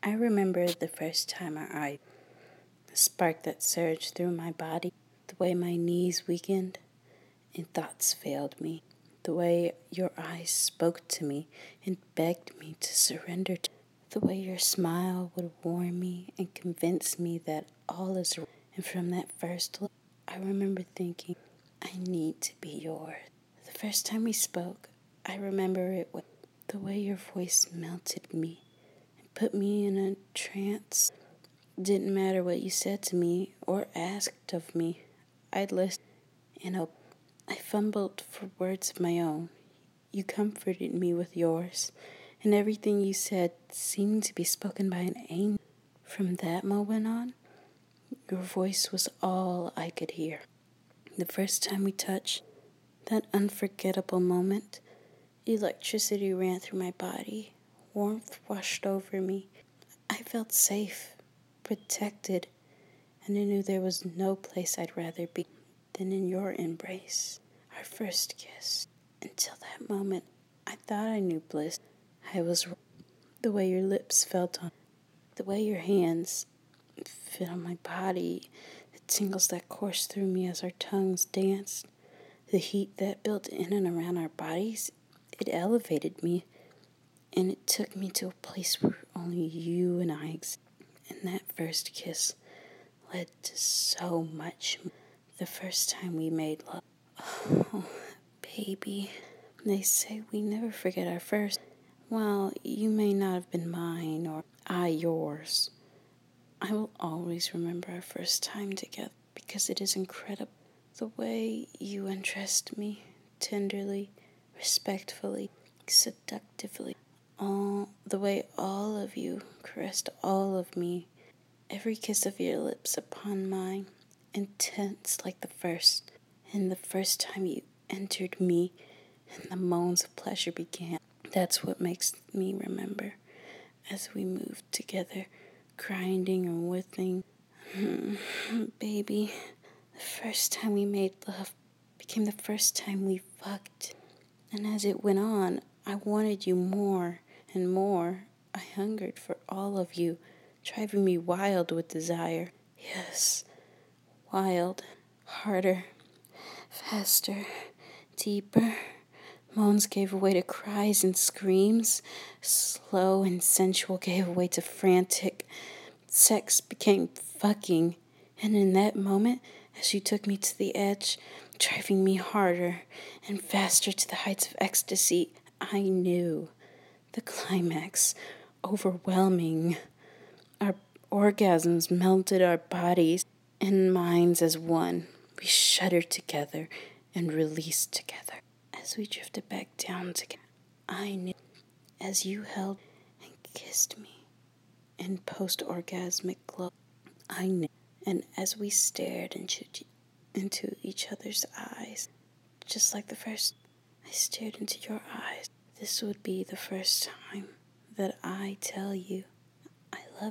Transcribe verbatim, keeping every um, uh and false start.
I remember the first time our eyes, the spark that surged through my body, the way my knees weakened and thoughts failed me, the way your eyes spoke to me and begged me to surrender, to the way your smile would warm me and convince me that all is right. And from that first look, I remember thinking, I need to be yours. The first time we spoke, I remember it was the way your voice melted me and put me in a trance. Didn't matter what you said to me or asked of me, I'd listen and obey. I fumbled for words of my own. You comforted me with yours, and everything you said seemed to be spoken by an angel. From that moment on, your voice was all I could hear. The first time we touched, that unforgettable moment, electricity ran through my body, warmth washed over me. I felt safe, protected, and I knew there was no place I'd rather be than in your embrace. Our first kiss. Until that moment, I thought I knew bliss. I was wrong. The way your lips felt on, the way your hands fit on my body, the tingles that coursed through me as our tongues danced, the heat that built in and around our bodies, it elevated me, and it took me to a place where only you and I existed. And that first kiss led to so much. The first time we made love. Oh, baby. They say we never forget our first. Well, you may not have been mine or I yours. I will always remember our first time together because it is incredible. The way you undressed me tenderly, respectfully, seductively. All the way all of you caressed all of me. Every kiss of your lips upon mine, intense like the first. And the first time you entered me and the moans of pleasure began. That's what makes me remember as we moved together, grinding and whipping. Baby, the first time we made love became the first time we fucked. And as it went on, I wanted you more and more. I hungered for all of you, driving me wild with desire. Yes, wild, harder, faster, deeper. Moans gave way to cries and screams. Slow and sensual gave way to frantic. Sex became fucking. And in that moment, as you took me to the edge, driving me harder and faster to the heights of ecstasy, I knew the climax, overwhelming. Our orgasms melted our bodies and minds as one. We shuddered together and released together. As we drifted back down together, I knew as you held and kissed me in post-orgasmic glow, I knew. And as we stared into, into each other's eyes, just like the first, I stared into your eyes. This would be the first time that I tell you